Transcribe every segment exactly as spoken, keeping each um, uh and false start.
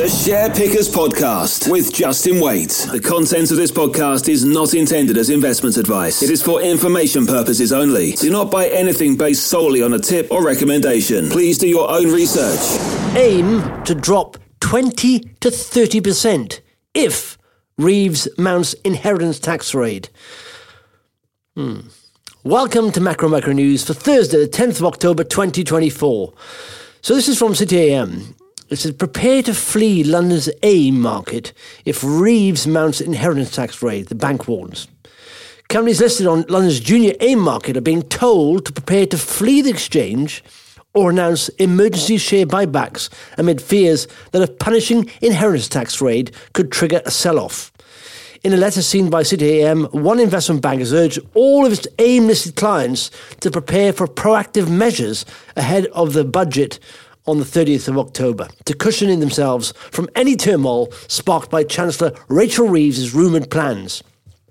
The Share Pickers Podcast with Justin Waite. The content of this podcast is not intended as investment advice. It is for information purposes only. Do not buy anything based solely on a tip or recommendation. Please do your own research. Aim to drop twenty to thirty percent if Reeves mounts inheritance tax raid. Hmm. Welcome to Macro Micro News for Thursday, the tenth of October, twenty twenty-four. So this is from City A M. It says, prepare to flee London's AIM market if Reeves mounts inheritance tax raid, the bank warns. Companies listed on London's junior AIM market are being told to prepare to flee the exchange or announce emergency share buybacks amid fears that a punishing inheritance tax raid could trigger a sell-off. In a letter seen by City A M, one investment bank has urged all of its AIM-listed clients to prepare for proactive measures ahead of the budget on the thirtieth of October, to cushion in themselves from any turmoil sparked by Chancellor Rachel Reeves' rumoured plans.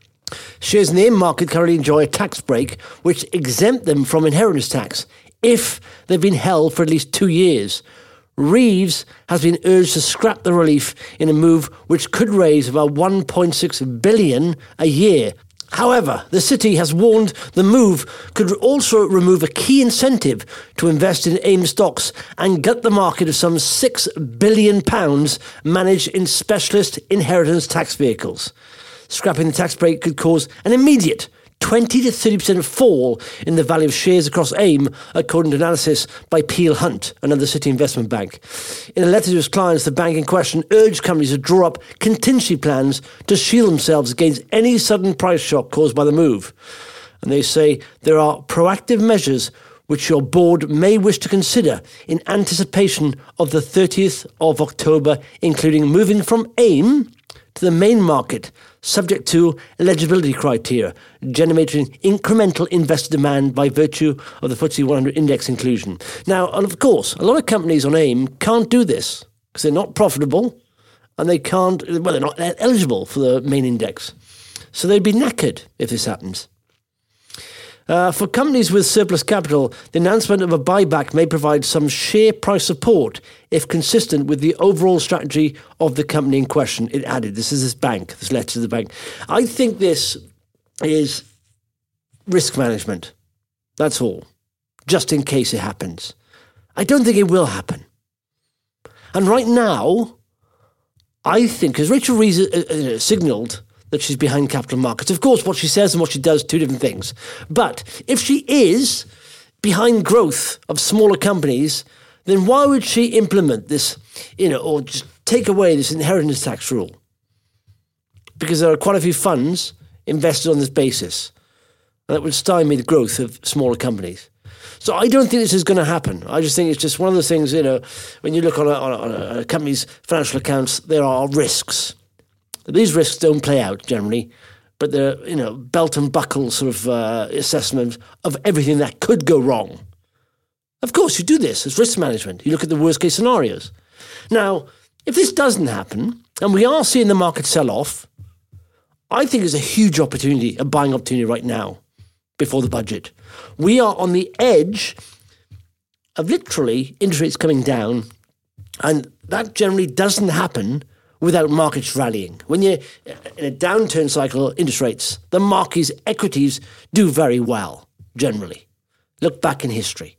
Shares in the AIM market currently enjoy a tax break which exempt them from inheritance tax if they've been held for at least two years. Reeves has been urged to scrap the relief in a move which could raise about one point six billion dollars a year. However, the city has warned the move could also remove a key incentive to invest in AIM stocks and gut the market of some six billion pounds managed in specialist inheritance tax vehicles. Scrapping the tax break could cause an immediate twenty to thirty percent fall in the value of shares across AIM, according to analysis by Peel Hunt, another City investment bank. In a letter to its clients, the bank in question urged companies to draw up contingency plans to shield themselves against any sudden price shock caused by the move. And they say there are proactive measures which your board may wish to consider in anticipation of the thirtieth of October, including moving from AIM to the main market, subject to eligibility criteria, generating incremental investor demand by virtue of the F T S E one hundred index inclusion. Now, of course, a lot of companies on AIM can't do this because they're not profitable and they can't, well, they're not eligible for the main index. So they'd be knackered if this happens. Uh, for companies with surplus capital, the announcement of a buyback may provide some share price support if consistent with the overall strategy of the company in question, it added. This is this bank, this letter to the bank. I think this is risk management. That's all. Just in case it happens. I don't think it will happen. And right now, I think, because Rachel Reeves uh, uh, signalled that she's behind capital markets. Of course, what she says and what she does, two different things. But if she is behind growth of smaller companies, then why would she implement this, you know, or just take away this inheritance tax rule? Because there are quite a few funds invested on this basis. And that would stymie the growth of smaller companies. So I don't think this is going to happen. I just think it's just one of those things, you know, when you look on a, on a, on a company's financial accounts, there are risks. These risks don't play out generally, but they're, you know, belt and buckle sort of uh, assessment of everything that could go wrong. Of course, you do this as risk management. You look at the worst case scenarios. Now, if this doesn't happen, and we are seeing the market sell off, I think there's a huge opportunity, a buying opportunity right now before the budget. We are on the edge of literally interest rates coming down, and that generally doesn't happen without markets rallying. When you're in a downturn cycle, interest rates, the markets, equities do very well, generally. Look back in history.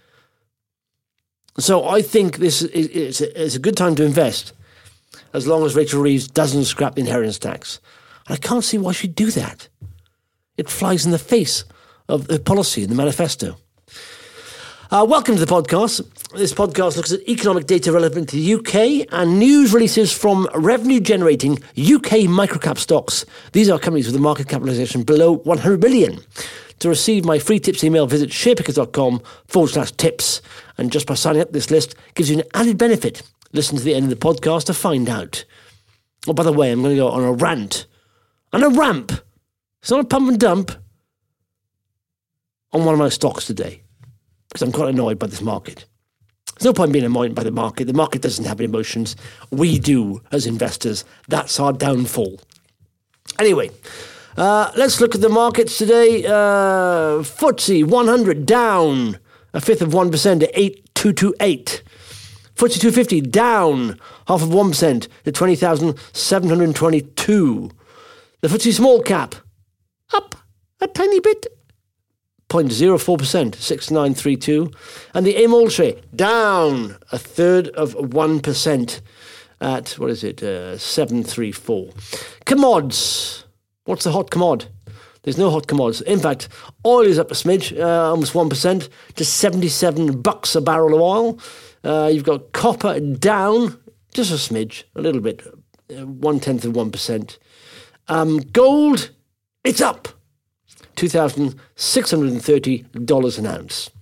So I think this is a good time to invest, as long as Rachel Reeves doesn't scrap the inheritance tax. And I can't see why she'd do that. It flies in the face of the policy in the manifesto. Uh, welcome to the podcast. This podcast looks at economic data relevant to the U K and news releases from revenue-generating U K microcap stocks. These are companies with a market capitalisation below one hundred billion. To receive my free tips email, visit sharepickers.com forward slash tips. And just by signing up this list gives you an added benefit. Listen to the end of the podcast to find out. Oh, by the way, I'm going to go on a rant and a ramp. It's not a pump and dump on one of my stocks today, because I'm quite annoyed by this market. There's no point being annoyed by the market. The market doesn't have emotions. We do as investors. That's our downfall. Anyway, uh, let's look at the markets today. Uh, F T S E one hundred down a fifth of one percent to eight two two eight. F T S E two fifty down half of one percent to twenty thousand seven hundred twenty-two. The F T S E small cap up a tiny bit, zero point zero four percent, six thousand nine hundred thirty-two. And the A M A L share down a third of one percent at, what is it, uh, seven thirty-four. Commods. What's the hot commod? There's no hot commods. In fact, oil is up a smidge, uh, almost one percent to seventy-seven bucks a barrel of oil. Uh, you've got copper down just a smidge, a little bit, uh, one-tenth of one percent. Um, gold, it's up, two thousand six hundred thirty dollars an ounce.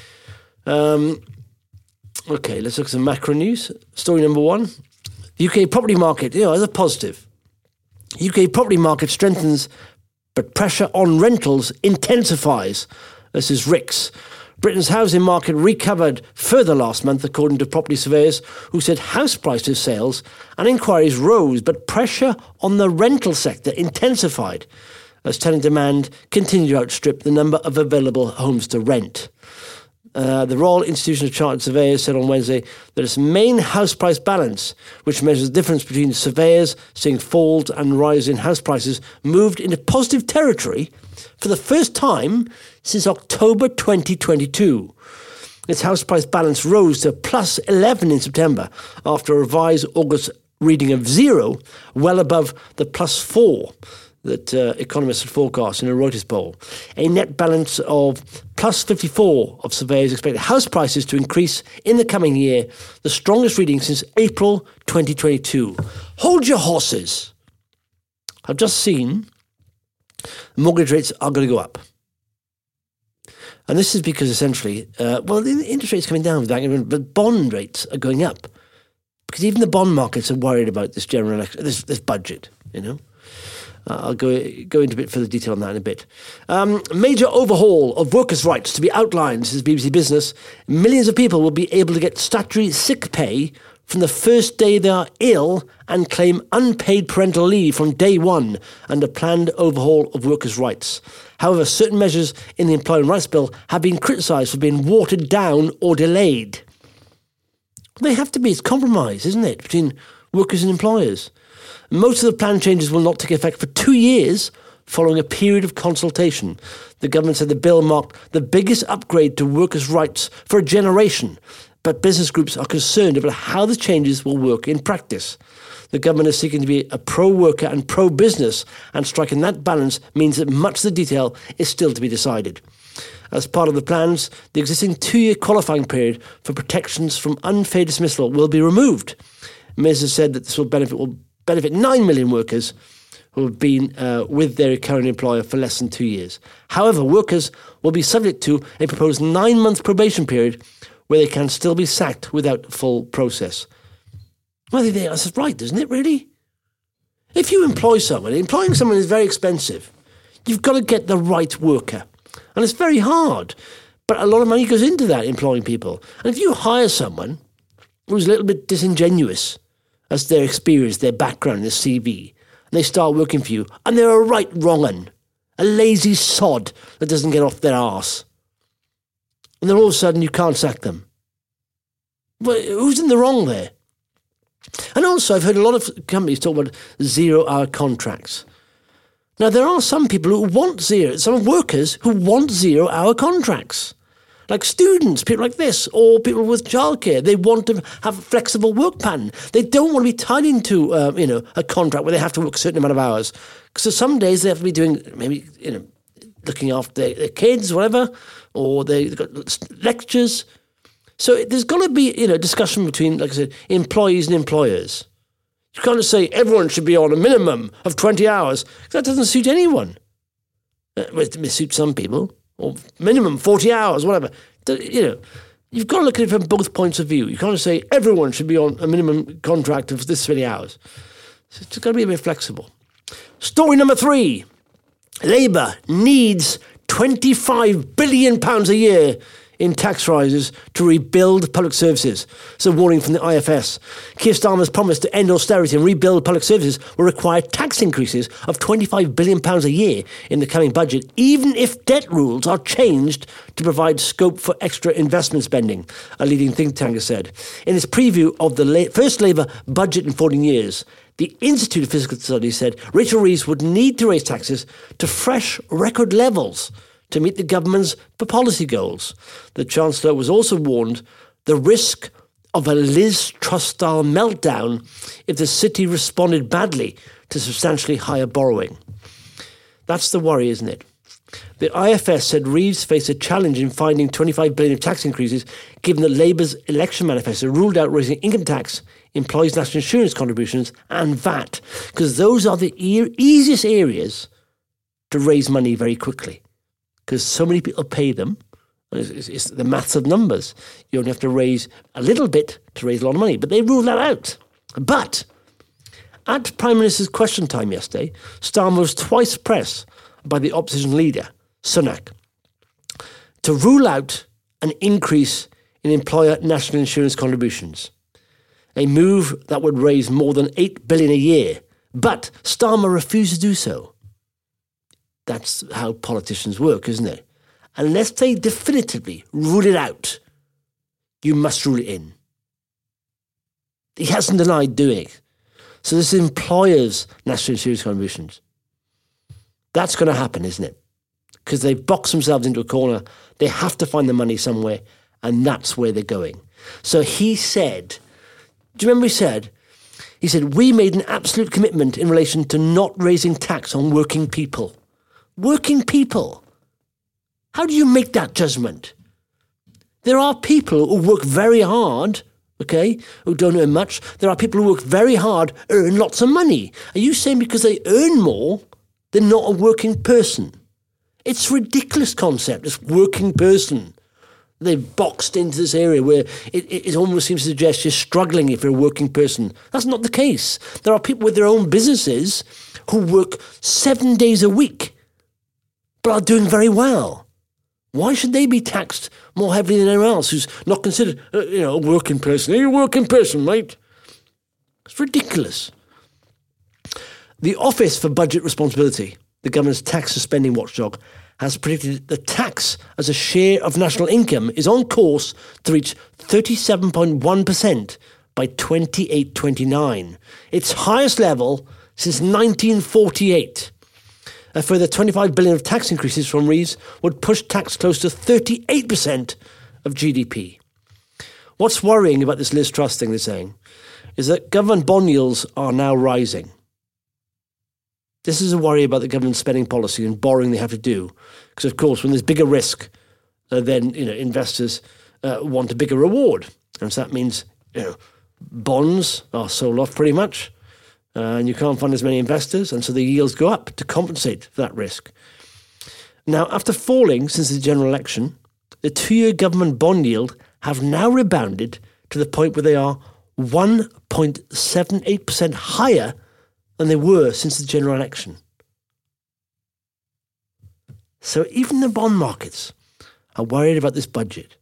Um, okay, let's look at some macro news. Story number one. The U K property market, you know, as a positive. U K property market strengthens, but pressure on rentals intensifies. This is R I C S. Britain's housing market recovered further last month, according to property surveyors, who said house prices, sales and inquiries rose, but pressure on the rental sector intensified as tenant demand continued to outstrip the number of available homes to rent. Uh, the Royal Institution of Chartered Surveyors said on Wednesday that its main house price balance, which measures the difference between surveyors seeing falls and rise in house prices, moved into positive territory for the first time since October twenty twenty-two. Its house price balance rose to plus eleven in September after a revised August reading of zero, well above the plus four that uh, economists had forecast in a Reuters poll. A net balance of plus fifty-four of surveyors expect house prices to increase in the coming year, the strongest reading since April twenty twenty-two. Hold your horses. I've just seen mortgage rates are going to go up. And this is because essentially, uh, well, the interest rates coming down with that, but bond rates are going up. Because even the bond markets are worried about this general election, this, this budget, you know. Uh, I'll go go into a bit further detail on that in a bit. Um, major overhaul of workers' rights to be outlined, says B B C Business. Millions of people will be able to get statutory sick pay from the first day they are ill and claim unpaid parental leave from day one under planned overhaul of workers' rights. However, certain measures in the Employment Rights Bill have been criticised for being watered down or delayed. They have to be. It's compromise, isn't it, between workers and employers. Most of the planned changes will not take effect for two years following a period of consultation. The government said the bill marked the biggest upgrade to workers' rights for a generation, but business groups are concerned about how the changes will work in practice. The government is seeking to be a pro-worker and pro-business, and striking that balance means that much of the detail is still to be decided. As part of the plans, the existing two-year qualifying period for protections from unfair dismissal will be removed. Minister said that this will benefit will benefit nine million workers who have been uh, with their current employer for less than two years. However, workers will be subject to a proposed nine-month probation period where they can still be sacked without full process. Well, I think that's right, isn't it, really? If you employ someone, employing someone is very expensive. You've got to get the right worker. And it's very hard. But a lot of money goes into that, employing people. And if you hire someone who's a little bit disingenuous as their experience, their background, their C V, and they start working for you, and they're a right wrong-un, a lazy sod that doesn't get off their arse, and then all of a sudden you can't sack them. Well, who's in the wrong there? And also, I've heard a lot of companies talk about zero-hour contracts. Now, there are some people who want zero, some workers who want zero-hour contracts. Like students, people like this, or people with childcare. They want to have a flexible work pattern. They don't want to be tied into, uh, you know, a contract where they have to work a certain amount of hours. Because some days they have to be doing, maybe, you know, looking after their, their kids, whatever, or they've got lectures. So there's got to be, you know, discussion between, like I said, employees and employers. You can't just say everyone should be on a minimum of twenty hours. That doesn't suit anyone. It may suit some people. Or minimum forty hours, whatever. You know, you've got to look at it from both points of view. You can't say everyone should be on a minimum contract of this many hours. So it's got to be a bit flexible. Story number three. Labour needs twenty-five billion pounds a year in tax rises to rebuild public services. It's a warning from the I F S. Keir Starmer's promise to end austerity and rebuild public services will require tax increases of twenty-five billion pounds a year in the coming budget, even if debt rules are changed to provide scope for extra investment spending, a leading think tank has said. In its preview of the la- first Labour budget in fourteen years, the Institute of Fiscal Studies said Rachel Reeves would need to raise taxes to fresh record levels to meet the government's policy goals. The Chancellor was also warned the risk of a Liz Truss-style meltdown if the city responded badly to substantially higher borrowing. That's the worry, isn't it? The I F S said Reeves faced a challenge in finding twenty-five billion pounds of tax increases, given that Labour's election manifesto ruled out raising income tax, employees' national insurance contributions and V A T, because those are the e- easiest areas to raise money very quickly. Because so many people pay them, and it's, it's, it's the maths of numbers. You only have to raise a little bit to raise a lot of money, but they ruled that out. But at Prime Minister's question time yesterday, Starmer was twice pressed by the opposition leader, Sunak, to rule out an increase in employer national insurance contributions, a move that would raise more than eight billion pounds a year. But Starmer refused to do so. That's how politicians work, isn't it? Unless they definitively rule it out, you must rule it in. He hasn't denied doing it. So this is employers' national insurance contributions. That's going to happen, isn't it? Because they've boxed themselves into a corner. They have to find the money somewhere, and that's where they're going. So he said, do you remember he said? He said, we made an absolute commitment in relation to not raising tax on working people. Working people. How do you make that judgment? There are people who work very hard, okay, who don't earn much. There are people who work very hard, earn lots of money. Are you saying because they earn more, they're not a working person? It's a ridiculous concept, this working person. They've boxed into this area where it, it, it almost seems to suggest you're struggling if you're a working person. That's not the case. There are people with their own businesses who work seven days a week, but are doing very well. Why should they be taxed more heavily than anyone else who's not considered, uh, you know, a working person? Are you a working person, mate? It's ridiculous. The Office for Budget Responsibility, the government's tax and spending watchdog, has predicted that tax as a share of national income is on course to reach thirty-seven point one percent by twenty-eight twenty-nine, its highest level since nineteen forty-eight. A further twenty-five billion pounds of tax increases from Reeves would push tax close to thirty-eight percent of G D P. What's worrying about this Liz Truss thing, they're saying, is that government bond yields are now rising. This is a worry about the government's spending policy and borrowing they have to do. Because, of course, when there's bigger risk, uh, then you know investors uh, want a bigger reward. And so that means you know bonds are sold off pretty much. Uh, and you can't find as many investors, and so the yields go up to compensate for that risk. Now, after falling since the general election, the two-year government bond yield have now rebounded to the point where they are one point seven eight percent higher than they were since the general election. So even the bond markets are worried about this budget.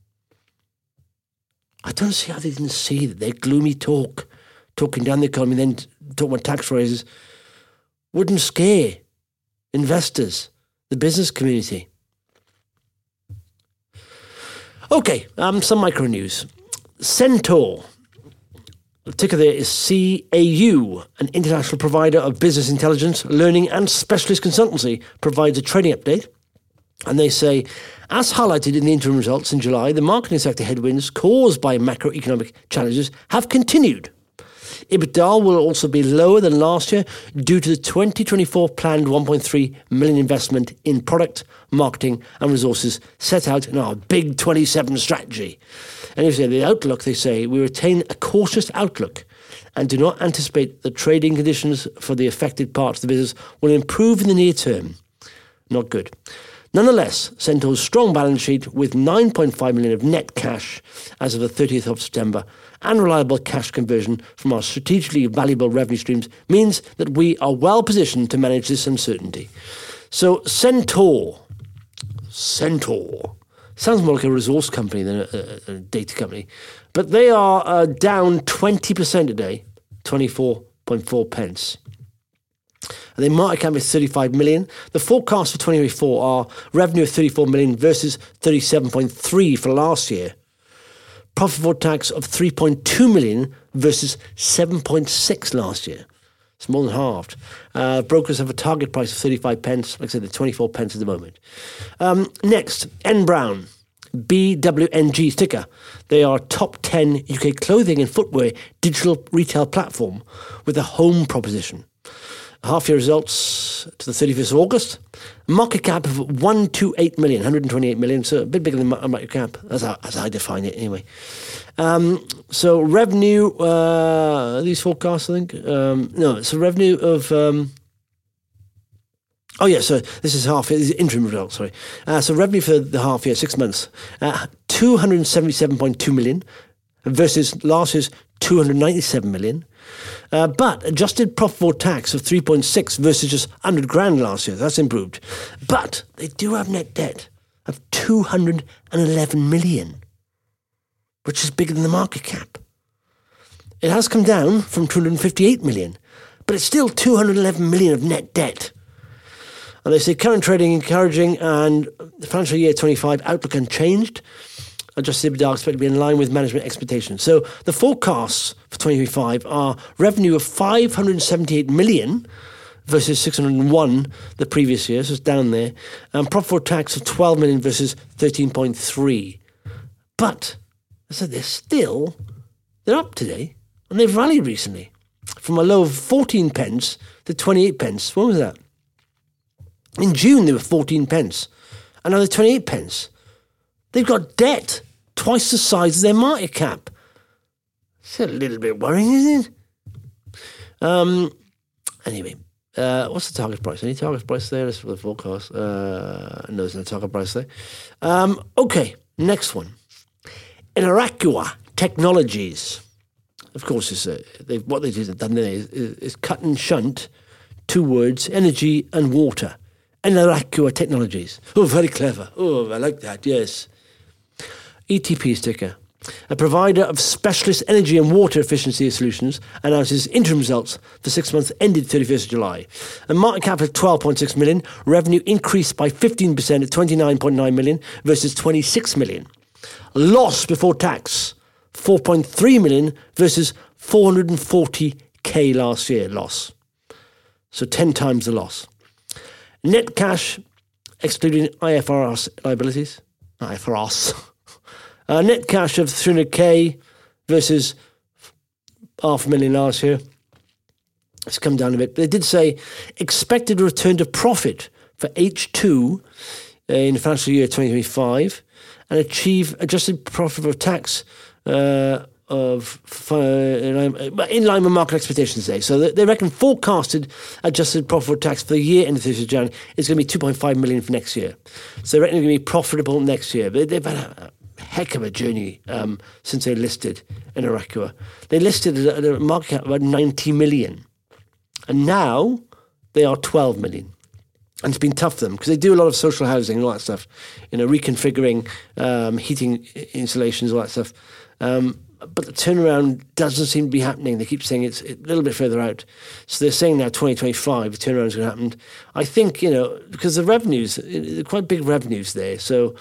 I don't see how they didn't see that their gloomy talk, talking down the economy, then talking about tax raises, wouldn't scare investors, the business community. Okay, um, some micro news. Centaur, the ticker there is C A U, an international provider of business intelligence, learning and specialist consultancy, provides a trading update. And they say, as highlighted in the interim results in July, the marketing sector headwinds caused by macroeconomic challenges have continued. EBITDA will also be lower than last year due to the twenty twenty-four planned one point three million investment in product, marketing and resources set out in our Big twenty-seven strategy. And if you say the outlook, they say, we retain a cautious outlook and do not anticipate that trading conditions for the affected parts of the business will improve in the near term. Not good. Nonetheless, Centaur's strong balance sheet with nine point five million of net cash as of the thirtieth of September and reliable cash conversion from our strategically valuable revenue streams means that we are well positioned to manage this uncertainty. So Centaur, Centaur, Sounds more like a resource company than a, a, a data company. But they are uh, down twenty percent today, twenty-four point four pence. And their market cap is thirty-five million. The forecast for twenty twenty-four are revenue of thirty-four million versus thirty-seven point three for last year. Profit before tax of three point two million versus seven point six last year. It's more than halved. Uh, brokers have a target price of thirty-five pence. Like I said, they're twenty-four pence at the moment. Um, next, N Brown, B W N G ticker. They are top ten U K clothing and footwear digital retail platform with a home proposition. Half-year results to the thirty-first of August. Market cap of one hundred twenty-eight million, one hundred twenty-eight million, so a bit bigger than market cap, as I, as I define it anyway. Um, so revenue, uh, these forecasts, I think. Um, no, it's a revenue of... Um, oh, yeah, so this is half, this is interim results, sorry. Uh, so revenue for the half year, six months, uh, two hundred seventy-seven point two million versus last year's two hundred ninety-seven million. Uh, but adjusted profit before tax of three point six versus just one hundred grand last year. That's improved. But they do have net debt of two hundred eleven million, which is bigger than the market cap. It has come down from two hundred fifty-eight million, but it's still two hundred eleven million of net debt. And they say current trading encouraging and the financial year twenty-five outlook unchanged. Adjusted EBITDA expected to be in line with management expectations. So the forecasts for twenty twenty-five are revenue of five hundred seventy-eight million versus six hundred one the previous year, so it's down there. And profit before tax of twelve million versus thirteen point three. But, I said, they're still, they're up today, and they've rallied recently from a low of fourteen pence to twenty-eight pence. When was that? In June, they were fourteen pence, and now they're twenty-eight pence. They've got debt twice the size of their market cap. It's a little bit worrying, isn't it? Um, anyway, uh, what's the target price? Any target price there? That's for the forecast. Uh, no, there's no target price there. Um, okay, next one. Eneracqua Technologies. Of course, it's a, they've, what they've done there is, is, is cut and shunt two words, energy and water. Eneracqua Technologies. Oh, very clever. Oh, I like that, yes. E T P sticker. A provider of specialist energy and water efficiency solutions announces interim results for six months ended thirty-first of July. A market cap of twelve point six million, revenue increased by fifteen percent at twenty-nine point nine million versus twenty-six million. Loss before tax, four point three million versus four hundred forty K last year loss. So ten times the loss. Net cash, excluding I F R S liabilities, I F R S, uh, net cash of three hundred K versus half a million last year. It's come down a bit. They did say expected return to profit for H two in financial year twenty twenty-five and achieve adjusted profit before tax uh, of uh, in line with market expectations today. So they reckon forecasted adjusted profit before tax for the year ending thirtieth of January is going to be two point five million for next year. So they reckon it's going to be profitable next year. But they've had a heck of a journey um, since they listed Eneracqua. They listed at a market cap of about ninety million. And now they are twelve million. And it's been tough for them because they do a lot of social housing and all that stuff, you know, reconfiguring um, heating installations, all that stuff. Um, but the turnaround doesn't seem to be happening. They keep saying it's a little bit further out. So they're saying now twenty twenty-five, the turnaround is going to happen. I think, you know, because the revenues, they're quite big revenues there. So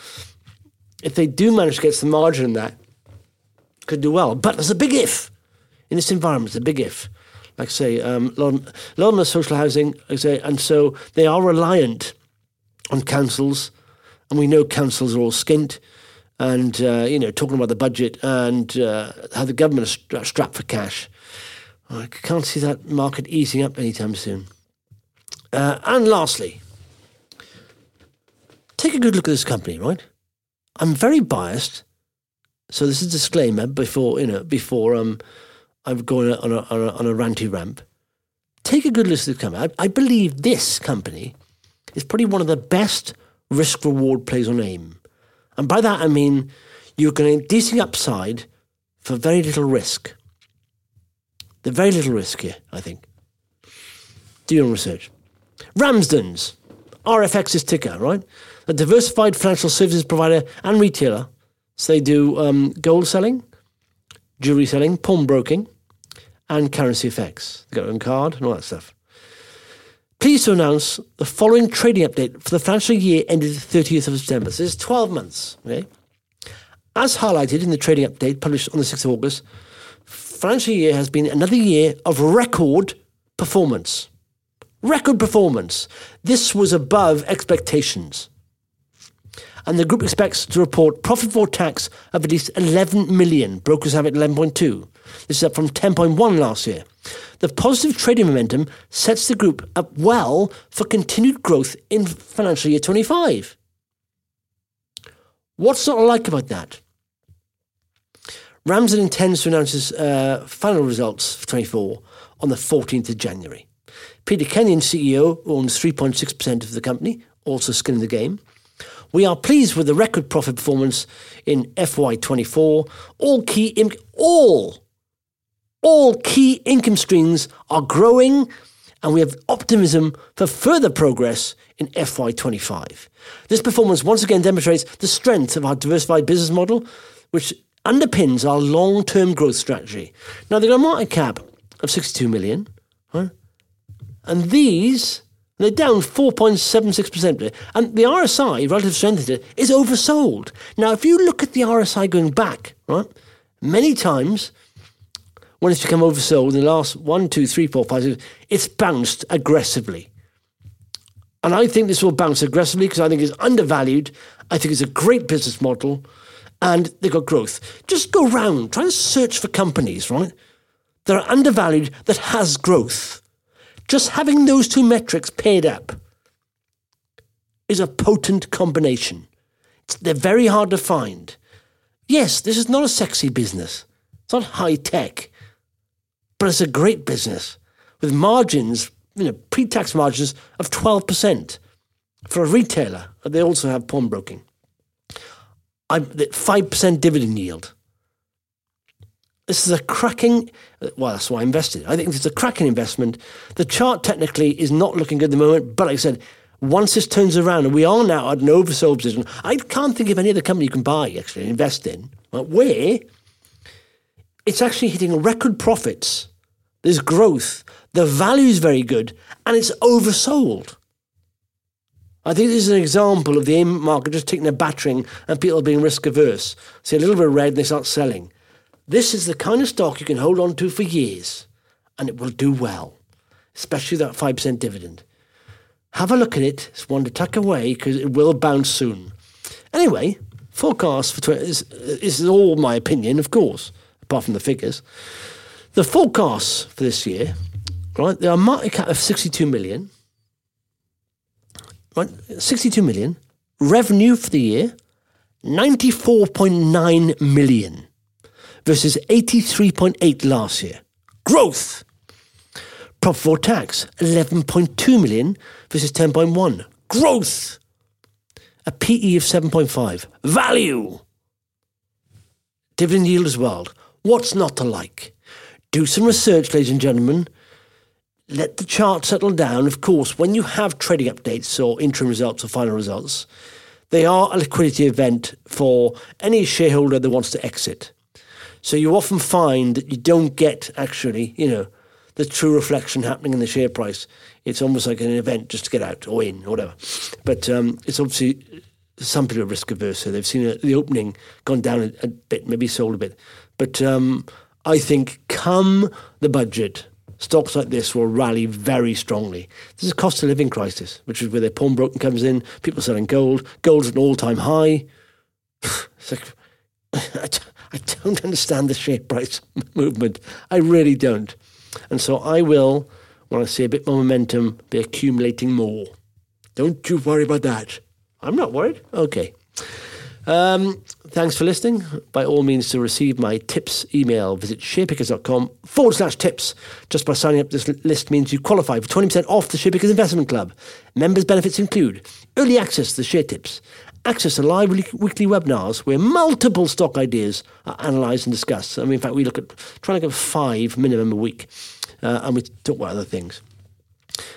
if they do manage to get some margin in that, could do well. But there's a big if. In this environment, there's a big if. Like I say, um, a lot of, a lot of them are social housing, like I say, and so they are reliant on councils, and we know councils are all skint, and, uh, you know, talking about the budget and uh, how the government is stra- strapped for cash. I can't see that market easing up anytime soon. Uh, and lastly, take a good look at this company, right? I'm very biased, so this is a disclaimer before, you know, before... um. I'm going on a, on a, on a ranty ramp. Take a good look at the company. I, I believe this company is probably one of the best risk-reward plays on AIM. And by that I mean you're going to decent upside for very little risk. There's very little risk here, I think. Do your own research. Ramsdens. R F X's ticker, right? A diversified financial services provider and retailer. So they do um, gold selling, jewelry selling, pawnbroking, and currency effects. They got their own card and all that stuff. Pleased to announce the following trading update for the financial year ended the thirtieth of September. So it's twelve months, okay? As highlighted in the trading update published on the sixth of August, financial year has been another year of record performance. Record performance. This was above expectations. And the group expects to report profit before tax of at least eleven million. Brokers have it eleven point two. This is up from ten point one last year. The positive trading momentum sets the group up well for continued growth in financial year twenty-five. What's not to like about that? Ramsden intends to announce his uh, final results for twenty-four on the fourteenth of January. Peter Kenyon, C E O, owns three point six percent of the company, also skin in the game. We are pleased with the record profit performance in F Y twenty-four. All key in- all, all key income streams are growing, and we have optimism for further progress in F Y twenty-five. This performance once again demonstrates the strength of our diversified business model, which underpins our long-term growth strategy. Now, they've got a market cap of sixty-two million, right? And these... they're down four point seven six percent. And the R S I, relative strength, is oversold. Now, if you look at the R S I going back, right, many times when it's become oversold in the last one, two, three, four, five, six, it's bounced aggressively. And I think this will bounce aggressively because I think it's undervalued. I think it's a great business model and they've got growth. Just go round, try and search for companies, right, that are undervalued that has growth. Just having those two metrics paired up is a potent combination. It's, they're very hard to find. Yes, this is not a sexy business. It's not high tech, but it's a great business with margins, you know, pre-tax margins of twelve percent for a retailer. They also have pawnbroking. I'm five percent dividend yield. This is a cracking, well, that's why I invested. I think it's a cracking investment. The chart technically is not looking good at the moment, but like I said, once this turns around, and we are now at an oversold position, I can't think of any other company you can buy, actually, and invest in, where it's actually hitting record profits. There's growth. The value is very good, and it's oversold. I think this is an example of the AIM market just taking a battering and people being risk averse. See a little bit of red and they start selling. This is the kind of stock you can hold on to for years, and it will do well, especially that five percent dividend. Have a look at it. It's one to tuck away because it will bounce soon. Anyway, forecast for twenty this, this is all my opinion, of course, apart from the figures. The forecasts for this year, right? There are market cap of sixty-two million, right? sixty-two million. Revenue for the year, ninety-four point nine million. Versus eighty-three point eight last year. Growth. Profit before tax, eleven point two million versus ten point one. Growth. A P E of seven point five. Value. Dividend yield as well. What's not to like? Do some research, ladies and gentlemen. Let the chart settle down. Of course, when you have trading updates or interim results or final results, they are a liquidity event for any shareholder that wants to exit. So you often find that you don't get actually, you know, the true reflection happening in the share price. It's almost like an event just to get out or in or whatever. But um, it's obviously, some people are risk averse, so they've seen a, the opening gone down a, a bit, maybe sold a bit. But um, I think come the budget, stocks like this will rally very strongly. This is a cost of living crisis, which is where their pawnbroking comes in, people selling gold. Gold's at an all-time high. It's like, I don't understand the share price movement. I really don't. And so I will, when I see a bit more momentum, be accumulating more. Don't you worry about that. I'm not worried. Okay. Um, thanks for listening. By all means, to receive my tips email, visit sharepickers.com forward slash tips. Just by signing up this list means you qualify for twenty percent off the Sharepickers Investment Club. Members' benefits include early access to the share tips, access to live weekly webinars where multiple stock ideas are analysed and discussed. I mean, in fact, we look at, try to look at five minimum a week, uh, and we talk about other things.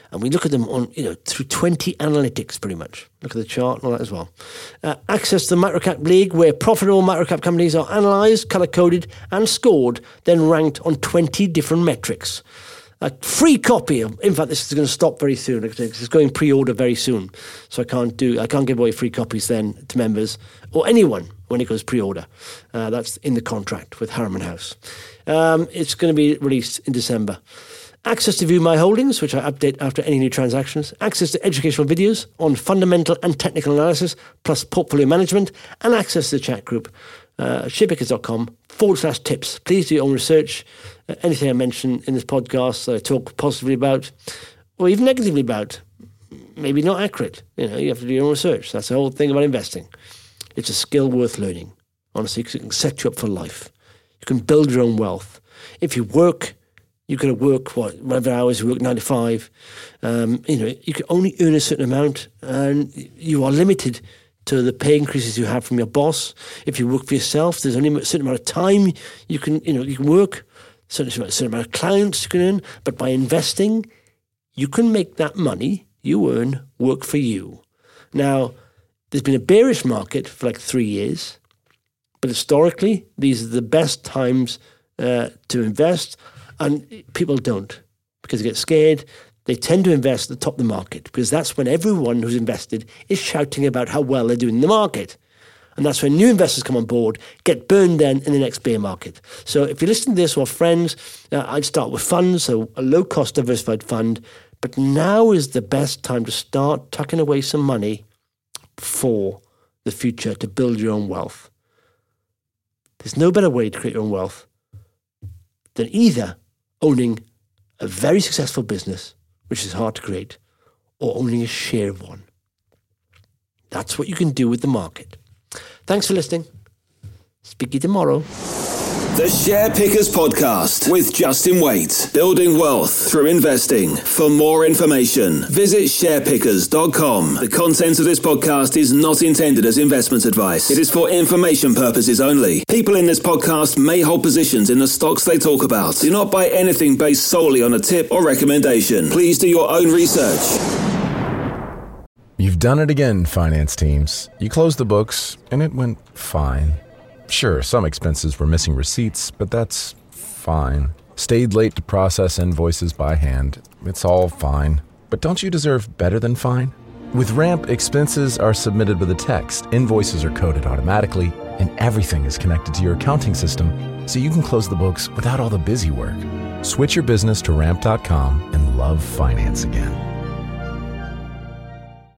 And we look at them on, you know, through twenty analytics pretty much. Look at the chart and all that as well. Uh, access to the Microcap League, where profitable microcap companies are analysed, colour-coded and scored, then ranked on twenty different metrics. A free copy of, in fact, this is going to stop very soon. It's going pre-order very soon. So I can't do, I can't give away free copies then to members or anyone when it goes pre-order. Uh, that's in the contract with Harriman House. Um, it's going to be released in December. Access to view my holdings, which I update after any new transactions. Access to educational videos on fundamental and technical analysis, plus portfolio management, and access to the chat group. Uh, sharepickers.com forward slash tips. Please do your own research. Uh, anything I mention in this podcast that I talk positively about, or even negatively about, maybe not accurate. You know, you have to do your own research. That's the whole thing about investing. It's a skill worth learning. Honestly, because it can set you up for life. You can build your own wealth. If you work, you've got to work, what, whatever hours you work, nine to five. Um, you know, you can only earn a certain amount, and you are limited to the pay increases you have from your boss. If you work for yourself, there's only a certain amount of time you can, you know, you can work, a certain, a certain amount of clients you can earn. But by investing, you can make that money you earn work for you. Now, there's been a bearish market for like three years, but historically, these are the best times uh, to invest, and people don't because they get scared. They tend to invest at the top of the market because that's when everyone who's invested is shouting about how well they're doing in the market. And that's when new investors come on board, get burned then in the next bear market. So if you listen to this or friends, uh, I'd start with funds, so a low-cost diversified fund. But now is the best time to start tucking away some money for the future to build your own wealth. There's no better way to create your own wealth than either owning a very successful business, which is hard to create, or owning a share of one. That's what you can do with the market. Thanks for listening. Speak to you tomorrow. The Share Pickers Podcast with Justin Waite. Building wealth through investing. For more information, visit share pickers dot com. The content of this podcast is not intended as investment advice. It is for information purposes only. People in this podcast may hold positions in the stocks they talk about. Do not buy anything based solely on a tip or recommendation. Please do your own research. You've done it again, finance teams. You closed the books, and it went fine. Sure, some expenses were missing receipts, but that's fine. Stayed late to process invoices by hand. It's all fine. But don't you deserve better than fine? With Ramp, expenses are submitted with a text, invoices are coded automatically, and everything is connected to your accounting system, so you can close the books without all the busy work. Switch your business to ramp dot com and love finance again.